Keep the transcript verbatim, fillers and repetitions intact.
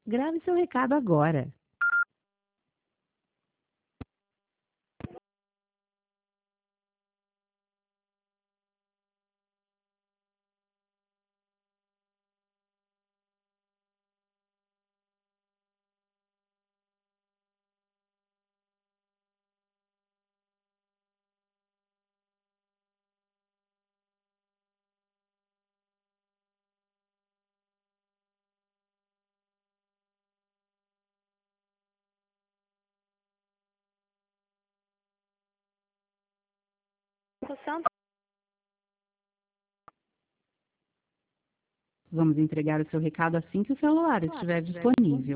Grave seu recado agora. Vamos entregar o seu recado assim que o celular estiver disponível.